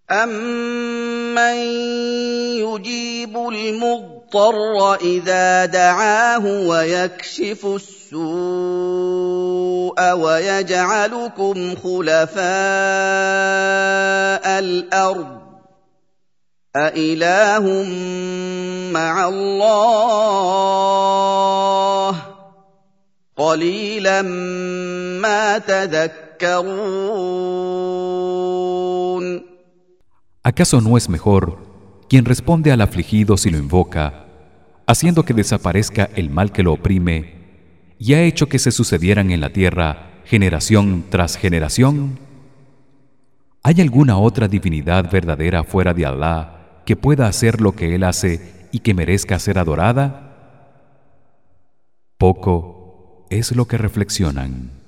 أَمَّن يُجِيبُ الْمُضْطَرَّ إِذَا دَعَاهُ وَيَكْشِفُ السُّوءَ وَيَجْعَلُكُمْ خُلَفَاءَ الْأَرْضِ ۗ أَإِلَٰهٌ مَّعَ اللَّهِ ۚ قَلِيلًا مَّا تَذَكَّرُونَ. ¿Acaso no es mejor quien responde al afligido si lo invoca, haciendo que desaparezca el mal que lo oprime y ha hecho que se sucedieran en la tierra generación tras generación? ¿Hay alguna otra divinidad verdadera fuera de Allah que pueda hacer lo que él hace y que merezca ser adorada? Poco es lo que reflexionan.